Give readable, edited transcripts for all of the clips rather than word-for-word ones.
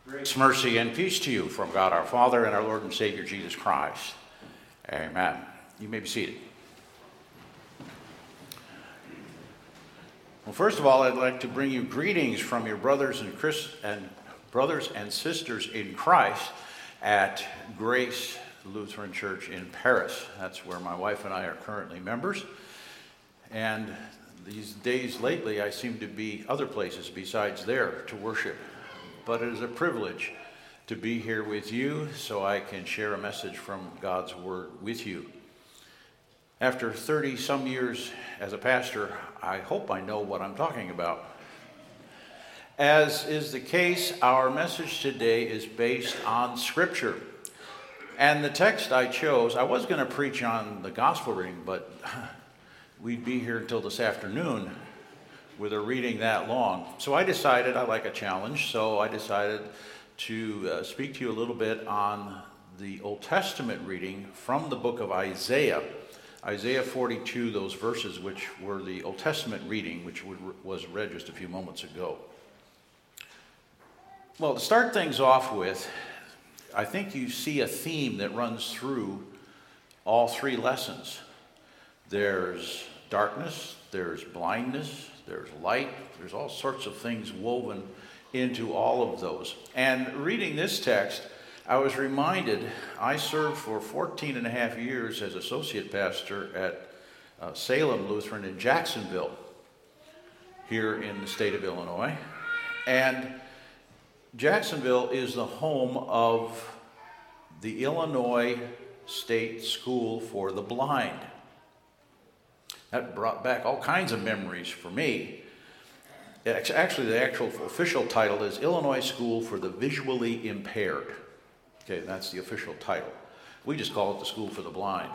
Grace, mercy, and peace to you from God our Father and our Lord and Savior Jesus Christ. Amen. You may be seated. Well, first of all, I'd like to bring you greetings from your brothers and sisters in Christ at Grace Lutheran Church in Paris. That's where my wife and I are currently members. And these days lately, I seem to be other places besides there to worship. But it is a privilege to be here with you so I can share a message from God's Word with you. After 30-some years as a pastor, I hope I know what I'm talking about. As is the case, our message today is based on Scripture. And the text I chose, I was going to preach on the gospel reading, but we'd be here until this afternoon with a reading that long. So I decided, I like a challenge, so I decided to speak to you a little bit on the Old Testament reading from the book of Isaiah. Isaiah 42, those verses which were the Old Testament reading, which was read just a few moments ago. Well, to start things off with, I think you see a theme that runs through all three lessons. There's darkness, there's blindness, there's light, there's all sorts of things woven into all of those. And reading this text, I was reminded, I served for 14 and a half years as associate pastor at Salem Lutheran in Jacksonville, here in the state of Illinois. And Jacksonville is the home of the Illinois State School for the Blind. That brought back all kinds of memories for me. Actually, the actual official title is Illinois School for the Visually Impaired. Okay, that's the official title. We just call it the School for the Blind.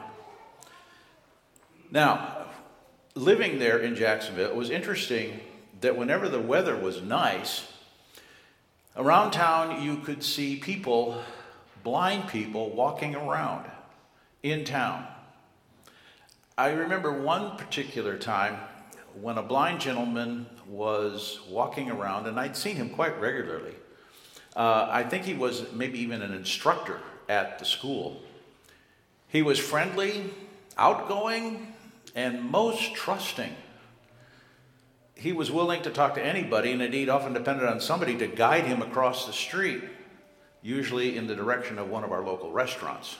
Now, living there in Jacksonville, it was interesting that whenever the weather was nice, around town you could see people, blind people, walking around in town. I remember one particular time when a blind gentleman was walking around, and I'd seen him quite regularly. I think he was maybe even an instructor at the school. He was friendly, outgoing, and most trusting. He was willing to talk to anybody, and indeed often depended on somebody to guide him across the street, usually in the direction of one of our local restaurants.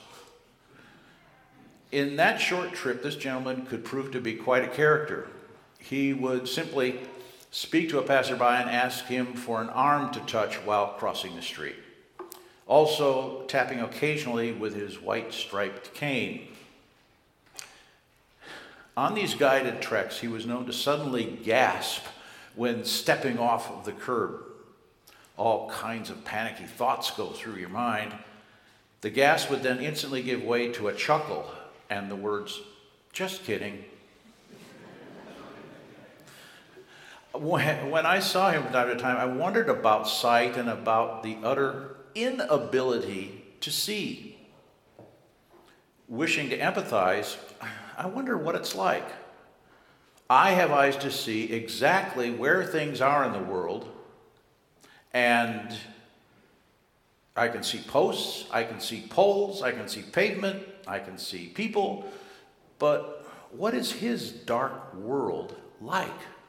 In that short trip, this gentleman could prove to be quite a character. He would simply speak to a passerby and ask him for an arm to touch while crossing the street. Also, tapping occasionally with his white striped cane. On these guided treks, he was known to suddenly gasp when stepping off of the curb. All kinds of panicky thoughts go through your mind. The gasp would then instantly give way to a chuckle and the words, "Just kidding." When I saw him from time to time, I wondered about sight and about the utter inability to see. Wishing to empathize, I wonder what it's like. I have eyes to see exactly where things are in the world, and I can see posts, I can see poles, I can see pavement, I can see people, but what is his dark world like?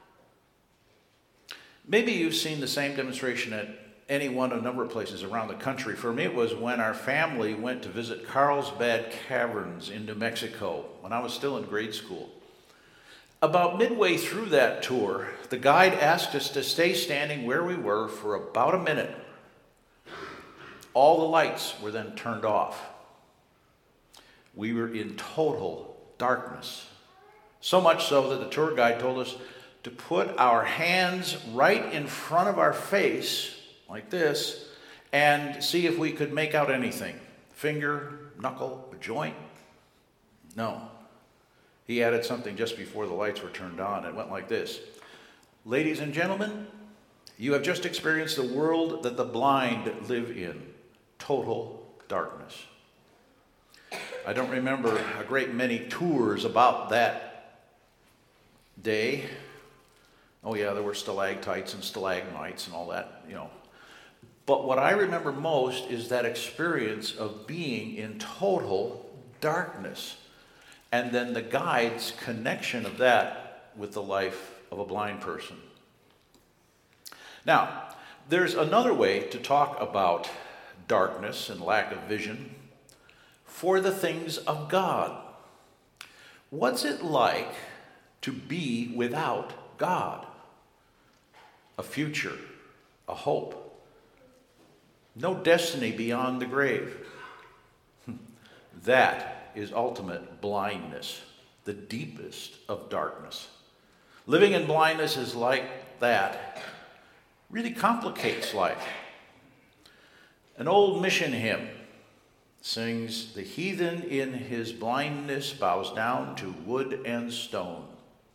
Maybe you've seen the same demonstration at a number of places around the country. For me, it was when our family went to visit Carlsbad Caverns in New Mexico when I was still in grade school. About midway through that tour, the guide asked us to stay standing where we were for about a minute. All the lights were then turned off. We were in total darkness. So much so that the tour guide told us to put our hands right in front of our face, like this, and see if we could make out anything. Finger, knuckle, a joint? No. He added something just before the lights were turned on. It went like this. "Ladies and gentlemen, you have just experienced the world that the blind live in. Total darkness." I don't remember a great many tours about that day. Oh yeah, there were stalactites and stalagmites and all that, But what I remember most is that experience of being in total darkness. And then the guide's connection of that with the life of a blind person. Now, there's another way to talk about darkness and lack of vision for the things of God. What's it like to be without God? A future, a hope, no destiny beyond the grave. That is ultimate blindness, the deepest of darkness. Living in blindness is like that. Really complicates life. An old mission hymn sings, "The heathen in his blindness bows down to wood and stone."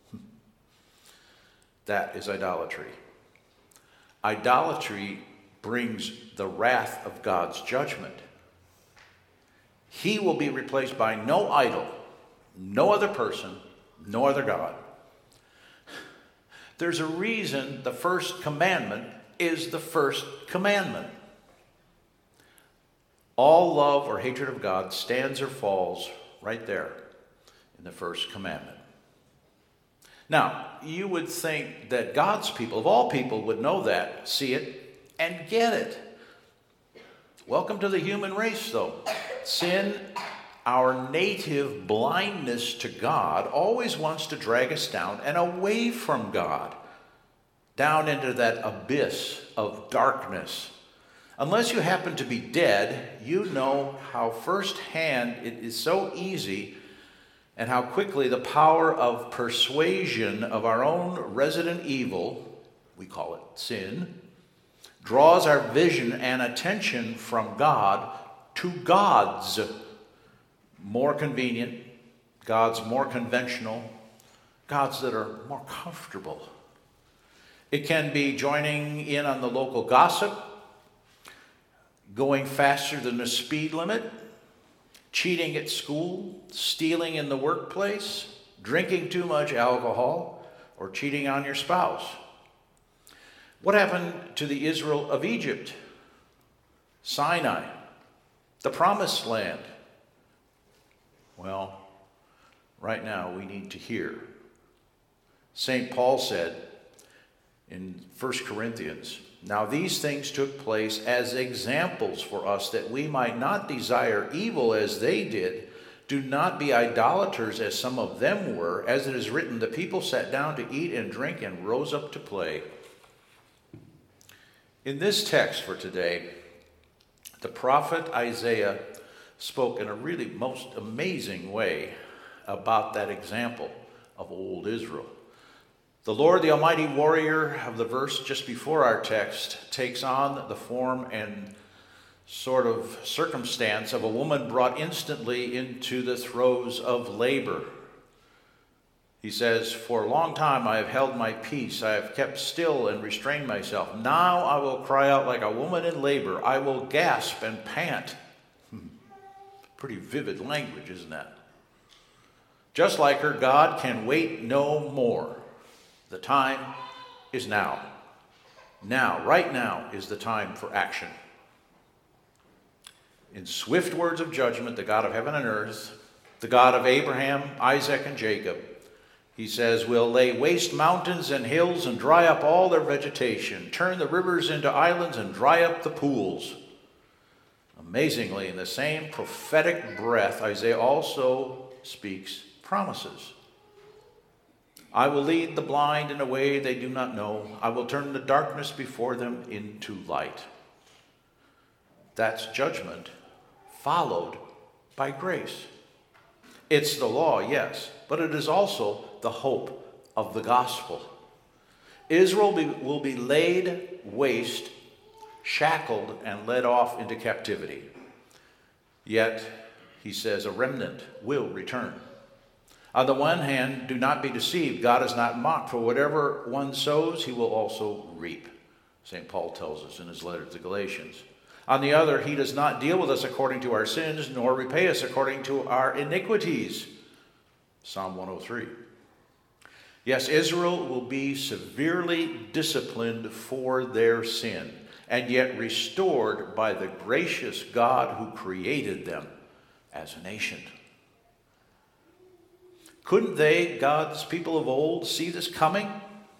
That is idolatry. Idolatry brings the wrath of God's judgment. He will be replaced by no idol, no other person, no other God. There's a reason the first commandment is the first commandment. All love or hatred of God stands or falls right there in the first commandment. Now, you would think that God's people, of all people, would know that, see it, and get it. Welcome to the human race, though. Sin, our native blindness to God, always wants to drag us down and away from God, down into that abyss of darkness. Unless you happen to be dead, you know how firsthand it is so easy and how quickly the power of persuasion of our own resident evil, we call it sin, draws our vision and attention from God to gods more convenient, gods more conventional, gods that are more comfortable. It can be joining in on the local gossip, going faster than the speed limit, cheating at school, stealing in the workplace, drinking too much alcohol, or cheating on your spouse. What happened to the Israel of Egypt? Sinai, the promised land. Well, right now we need to hear. St. Paul said in 1 Corinthians, "Now these things took place as examples for us, that we might not desire evil as they did. Do not be idolaters as some of them were. As it is written, the people sat down to eat and drink and rose up to play." In this text for today, the prophet Isaiah spoke in a really most amazing way about that example of old Israel. The Lord, the almighty warrior of the verse just before our text, takes on the form and sort of circumstance of a woman brought instantly into the throes of labor. He says, "For a long time I have held my peace. I have kept still and restrained myself. Now I will cry out like a woman in labor. I will gasp and pant." Pretty vivid language, isn't that? Just like her, God can wait no more. The time is now. Now, right now, is the time for action. In swift words of judgment, the God of heaven and earth, the God of Abraham, Isaac, and Jacob, he says, will lay waste mountains and hills and dry up all their vegetation, turn the rivers into islands and dry up the pools. Amazingly, in the same prophetic breath, Isaiah also speaks promises. "I will lead the blind in a way they do not know. I will turn the darkness before them into light." That's judgment followed by grace. It's the law, yes, but it is also the hope of the gospel. Israel will be laid waste, shackled, and led off into captivity. Yet, he says, a remnant will return. On the one hand, do not be deceived. God is not mocked, for whatever one sows, he will also reap. St. Paul tells us in his letter to the Galatians. On the other, he does not deal with us according to our sins, nor repay us according to our iniquities. Psalm 103. Yes, Israel will be severely disciplined for their sin. and yet restored by the gracious God who created them as a nation. Couldn't they, God's people of old, see this coming?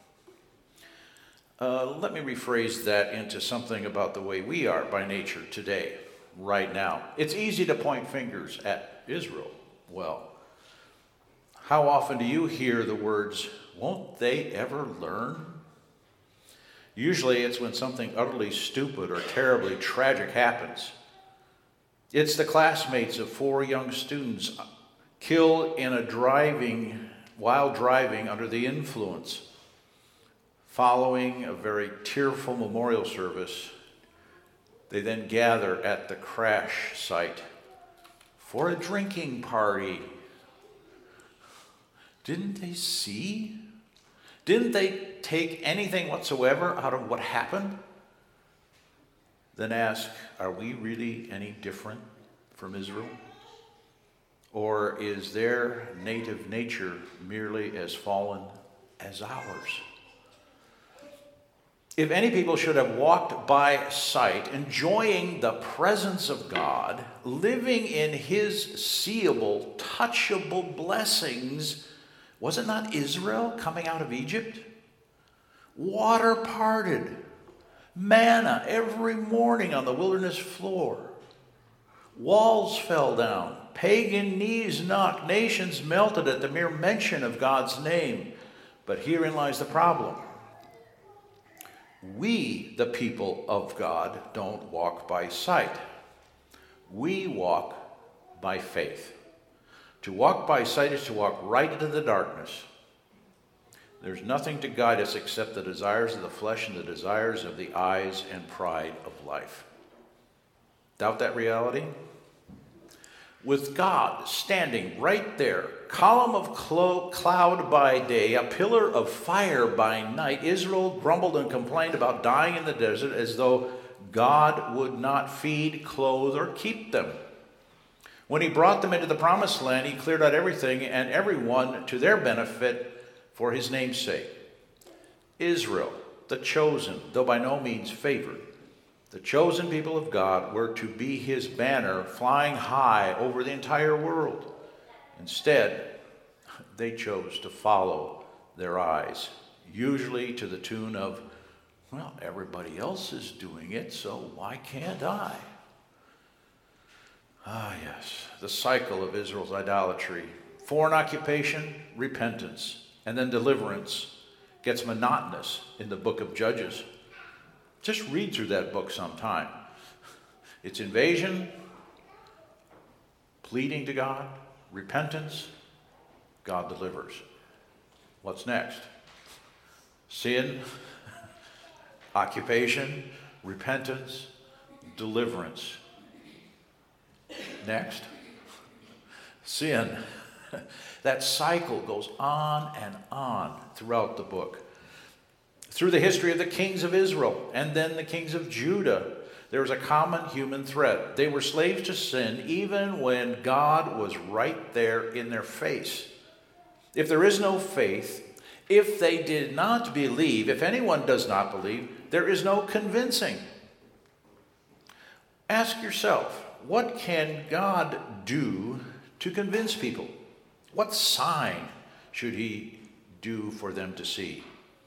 Let me rephrase that into something about the way we are by nature today, right now. It's easy to point fingers at Israel. Well, how often do you hear the words, "Won't they ever learn?" Usually it's when something utterly stupid or terribly tragic happens. It's the classmates of 4 young students killed in while driving under the influence. Following a very tearful memorial service, they then gather at the crash site for a drinking party. Didn't they see? Didn't they take anything whatsoever out of what happened? Then ask, are we really any different from Israel? Or is their native nature merely as fallen as ours? If any people should have walked by sight, enjoying the presence of God, living in his seeable, touchable blessings, was it not Israel coming out of Egypt? Water parted, manna every morning on the wilderness floor. Walls fell down, pagan knees knocked, nations melted at the mere mention of God's name. But herein lies the problem. We, the people of God, don't walk by sight. We walk by faith. To walk by sight is to walk right into the darkness. There's nothing to guide us except the desires of the flesh and the desires of the eyes and pride of life. Doubt that reality? With God standing right there, column of cloud by day, a pillar of fire by night, Israel grumbled and complained about dying in the desert as though God would not feed, clothe, or keep them. When he brought them into the promised land, he cleared out everything and everyone to their benefit for his name's sake. Israel, the chosen, though by no means favored, the chosen people of God were to be his banner flying high over the entire world. Instead, they chose to follow their eyes, usually to the tune of, well, everybody else is doing it, so why can't I? Ah, yes, the cycle of Israel's idolatry. Foreign occupation, repentance, and then deliverance gets monotonous in the book of Judges. Just read through that book sometime. It's invasion, pleading to God, repentance, God delivers. What's next? Sin, occupation, repentance, deliverance. Next, sin. That cycle goes on and on throughout the book. Through the history of the kings of Israel and then the kings of Judah, there was a common human thread. They were slaves to sin even when God was right there in their face. If there is no faith, if they did not believe, if anyone does not believe, there is no convincing. Ask yourself, what can God do to convince people? What sign should he do for them to see?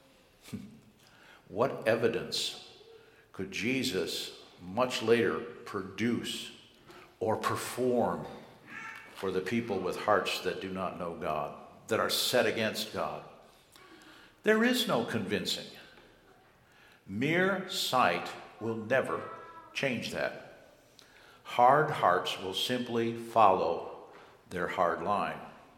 What evidence could Jesus much later produce or perform for the people with hearts that do not know God, that are set against God? There is no convincing. Mere sight will never change that. Hard hearts will simply follow their hard line.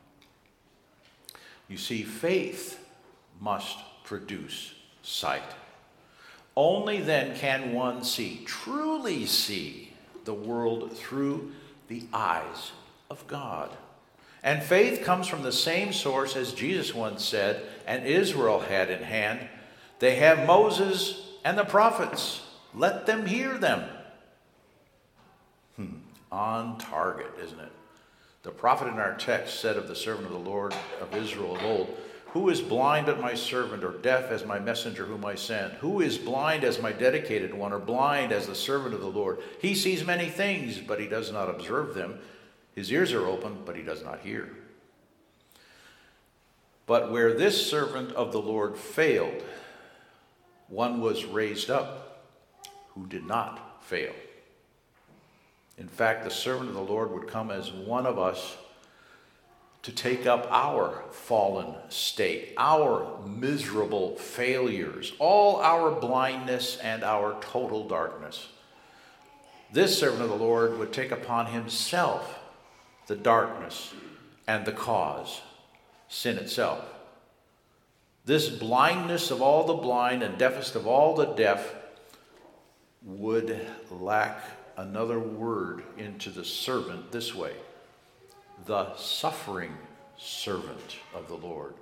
You see, faith must produce sight. Only then can one see, truly see, the world through the eyes of God. And faith comes from the same source as Jesus once said, and Israel had in hand. They have Moses and the prophets. Let them hear them. On target, isn't it? The prophet in our text said of the servant of the Lord of Israel of old, Who is blind but my servant, or deaf as my messenger whom I send? Who is blind as my dedicated one, or blind as the servant of the Lord? He sees many things, but he does not observe them. His ears are open, but he does not hear. But where this servant of the Lord failed, one was raised up who did not fail. In fact, the servant of the Lord would come as one of us to take up our fallen state, our miserable failures, all our blindness and our total darkness. This servant of the Lord would take upon himself the darkness and the cause, sin itself. This blindness of all the blind and deafest of all the deaf would lack another word into the servant this way: the suffering servant of the Lord.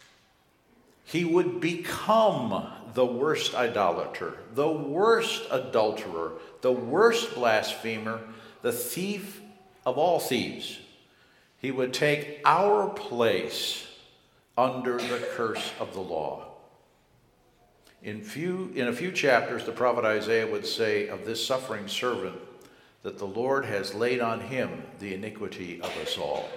He would become the worst idolater, the worst adulterer, the worst blasphemer, the thief of all thieves. He would take our place under the curse of the law. In a few chapters, the prophet Isaiah would say of this suffering servant that the Lord has laid on him the iniquity of us all.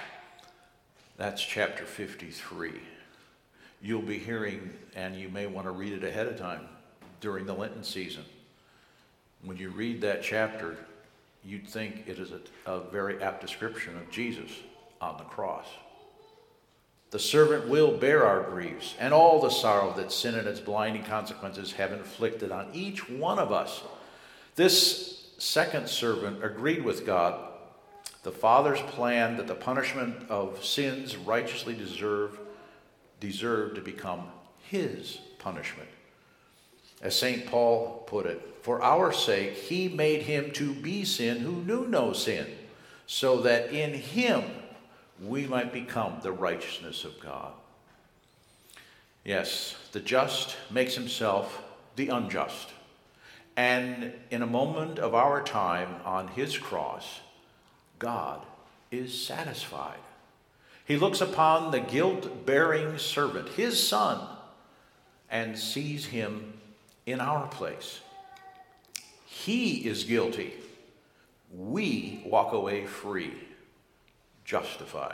That's chapter 53. You'll be hearing, and you may want to read it ahead of time during the Lenten season. When you read that chapter, you'd think it is a very apt description of Jesus on the cross. The servant will bear our griefs and all the sorrow that sin and its blinding consequences have inflicted on each one of us. This second servant agreed with God, the Father's plan that the punishment of sins righteously deserved to become his punishment. As St. Paul put it, for our sake he made him to be sin who knew no sin, so that in him we might become the righteousness of God. Yes, the just makes himself the unjust. And in a moment of our time on his cross, God is satisfied. He looks upon the guilt-bearing servant, his son, and sees him in our place. He is guilty. We walk away free, justified.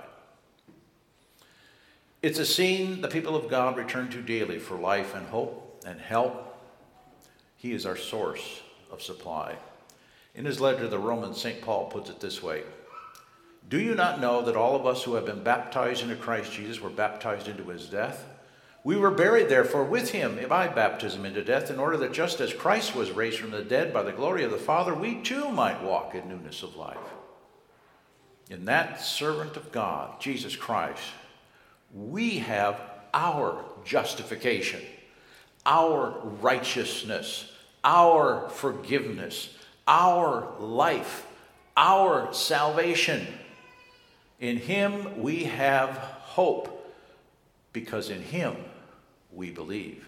It's a scene the people of God return to daily for life and hope and help. He is our source of supply. In his letter to the Romans, St. Paul puts it this way: do you not know that all of us who have been baptized into Christ Jesus were baptized into his death? We were buried, therefore, with him by baptism into death, in order that just as Christ was raised from the dead by the glory of the Father, we too might walk in newness of life. In that servant of God, Jesus Christ, we have our justification, our righteousness, our forgiveness, our life, our salvation. In him we have hope, because in him we believe.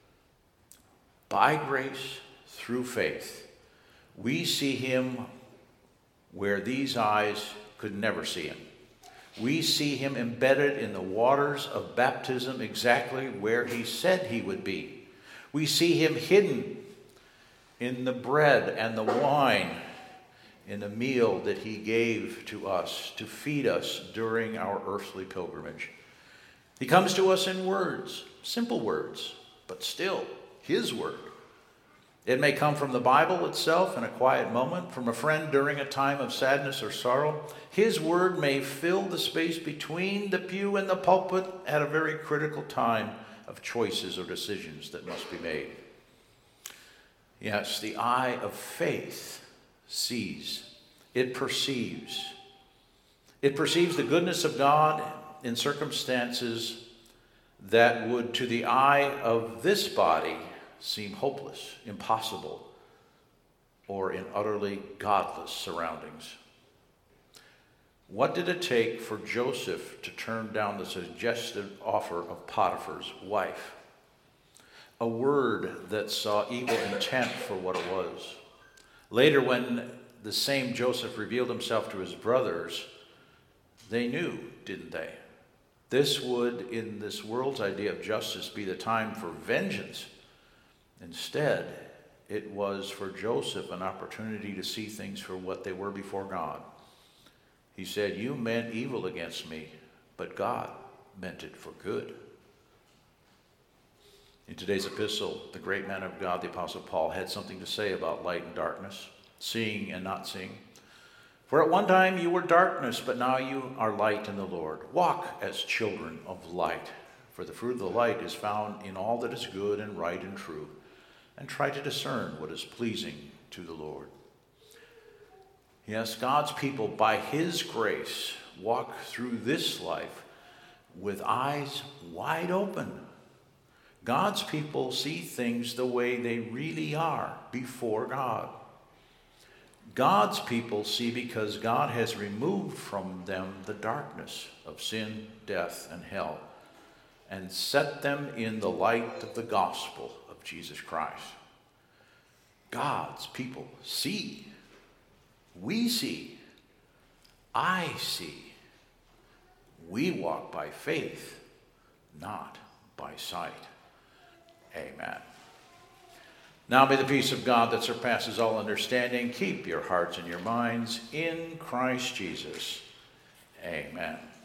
By grace, through faith, we see him where these eyes could never see him. We see him embedded in the waters of baptism exactly where he said he would be. We see him hidden in the bread and the wine, in the meal that he gave to us to feed us during our earthly pilgrimage. He comes to us in words, simple words, but still his word. It may come from the Bible itself in a quiet moment, from a friend during a time of sadness or sorrow. His word may fill the space between the pew and the pulpit at a very critical time of choices or decisions that must be made. Yes, the eye of faith sees. It perceives. It perceives the goodness of God in circumstances that would, to the eye of this body, seem hopeless, impossible, or in utterly godless surroundings. What did it take for Joseph to turn down the suggested offer of Potiphar's wife? A word that saw evil intent for what it was. Later, when the same Joseph revealed himself to his brothers, they knew, didn't they? This would, in this world's idea of justice, be the time for vengeance. Instead, it was for Joseph an opportunity to see things for what they were before God. He said, "You meant evil against me, but God meant it for good." In today's epistle, the great man of God, the Apostle Paul, had something to say about light and darkness, seeing and not seeing. "For at one time you were darkness, but now you are light in the Lord. Walk as children of light, for the fruit of the light is found in all that is good and right and true, and try to discern what is pleasing to the Lord." Yes, God's people, by his grace, walk through this life with eyes wide open. God's people see things the way they really are before God. God's people see because God has removed from them the darkness of sin, death, and hell, and set them in the light of the gospel of Jesus Christ. God's people see. We see. I see. We walk by faith, not by sight. Amen. Now may the peace of God that surpasses all understanding keep your hearts and your minds in Christ Jesus. Amen.